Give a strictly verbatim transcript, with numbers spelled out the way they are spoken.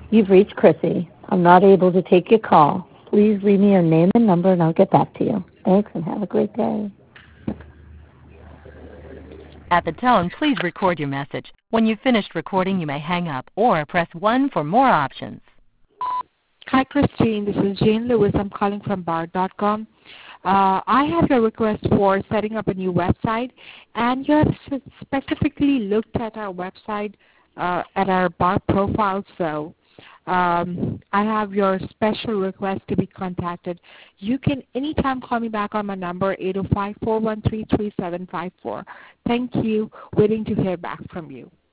You've reached Chrissy. I'm not able to take your call. Please leave me your name and number, and I'll get back to you. Thanks, and have a great day. At the tone, please record your message. When you've finished recording, you may hang up or press one for more options. Hi, Christine. This is Jane Lewis. I'm calling from Bard dot com. Uh, I have your request for setting up a new website, and you have specifically looked at our website, uh, at our Bard profile, so um, I have your special request to be contacted. You can anytime call me back on my number, eight oh five, four one three, three seven five four. Thank you. Waiting to hear back from you.